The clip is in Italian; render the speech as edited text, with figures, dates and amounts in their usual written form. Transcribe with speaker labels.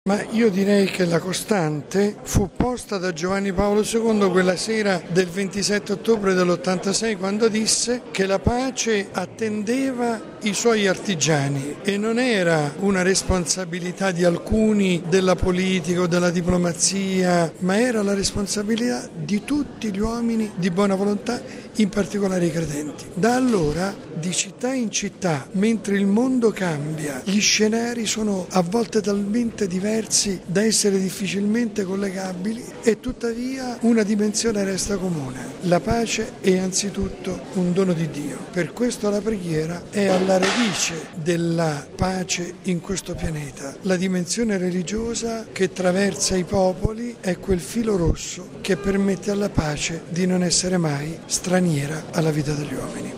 Speaker 1: Ma io direi che la costante fu posta da Giovanni Paolo II quella sera del 27 ottobre dell'86, quando disse che la pace attendeva i suoi artigiani e non era una responsabilità di alcuni, della politica o della diplomazia, ma era la responsabilità di tutti gli uomini di buona volontà, in particolare i credenti. Da allora, di città in città, mentre il mondo cambia, gli scenari sono a volte talmente diversi da essere difficilmente collegabili e tuttavia una dimensione resta comune. La pace è anzitutto un dono di Dio. Per questo la preghiera è alla radice della pace in questo pianeta. La dimensione religiosa che attraversa i popoli è quel filo rosso che permette alla pace di non essere mai straniera alla vita degli uomini.